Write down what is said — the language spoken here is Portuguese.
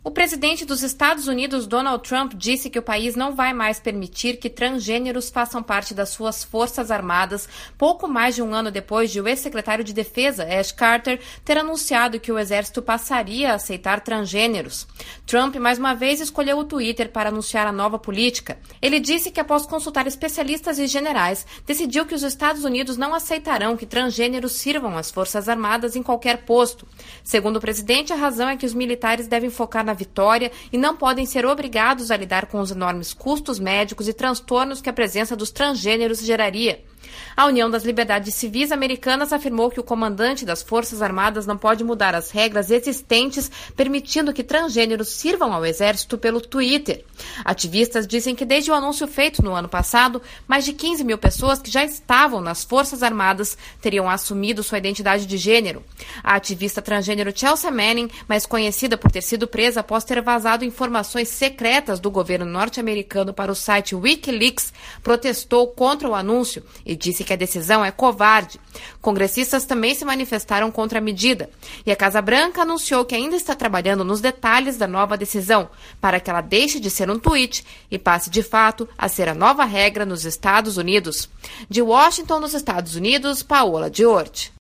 O presidente dos Estados Unidos, Donald Trump, disse que o país não vai mais permitir que transgêneros façam parte das suas forças armadas, pouco mais de um ano depois de o ex-secretário de Defesa, Ash Carter, ter anunciado que o exército passaria a aceitar transgêneros. Trump, mais uma vez, escolheu o Twitter para anunciar a nova política. Ele disse que, após consultar especialistas e generais, decidiu que os Estados Unidos não aceitarão que transgêneros sirvam às forças armadas em qualquer posto. Segundo o presidente, a razão é que os militares devem focar na vitória e não podem ser obrigados a lidar com os enormes custos médicos e transtornos que a presença dos transgêneros geraria. A União das Liberdades Civis Americanas afirmou que o comandante das Forças Armadas não pode mudar as regras existentes, permitindo que transgêneros sirvam ao Exército pelo Twitter. Ativistas dizem que desde o anúncio feito no ano passado, mais de 15 mil pessoas que já estavam nas Forças Armadas teriam assumido sua identidade de gênero. A ativista transgênero Chelsea Manning, mais conhecida por ter sido presa após ter vazado informações secretas do governo norte-americano para o site Wikileaks, protestou contra o anúncio e disse que a decisão é covarde. Congressistas também se manifestaram contra a medida. E a Casa Branca anunciou que ainda está trabalhando nos detalhes da nova decisão, para que ela deixe de ser um tweet e passe de fato a ser a nova regra nos Estados Unidos. De Washington, nos Estados Unidos, Paola Diorti.